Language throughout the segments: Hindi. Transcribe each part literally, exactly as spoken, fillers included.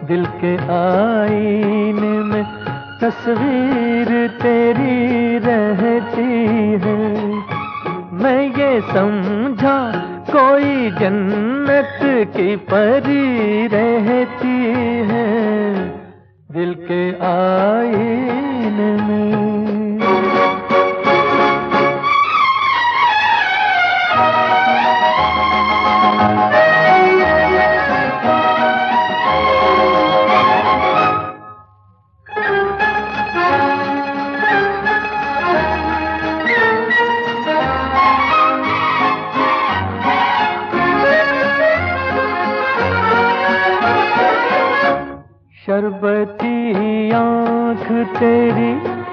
दिल के आईने में तस्वीर तेरी रहती है। मैं ये समझा कोई जन्नत की परी रहती है दिल के आईने में। शरबती आँख तेरी,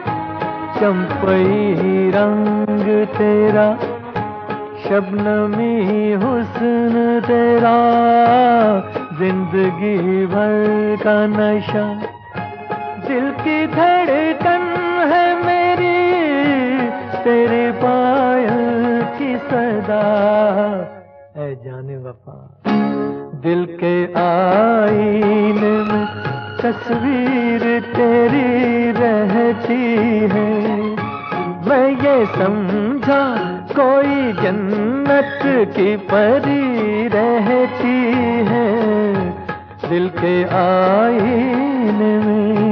चंपई रंग तेरा, शबनमी हुस्न तेरा, जिंदगी भर का नशा। दिल की धड़कन है मेरी, तेरे पायल की सदा। ऐ जाने वफा दिल के आईने में तस्वीर तेरी रहती है। मैं ये समझा कोई जन्नत की परी रहती है दिल के आईने में।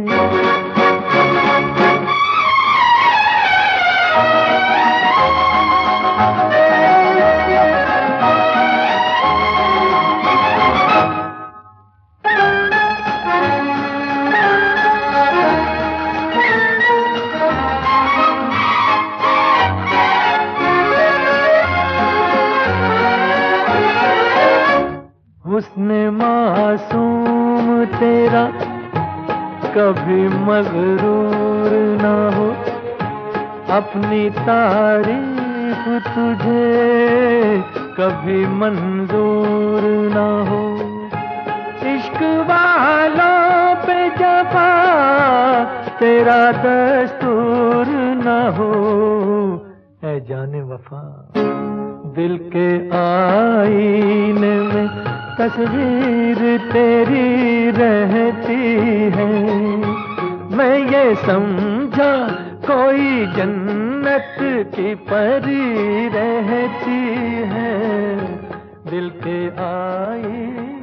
हुस्न मासूम तेरा कभी मगरूर ना हो, अपनी तारीफ तुझे कभी मंजूर ना हो। इश्क वालों पे जफा तेरा दस्तूर ना हो। ऐ जाने वफा दिल के आईने में तस्वीर तेरी रहती है। मैं ये समझा कोई जन्नत की परी रहती है दिल के आई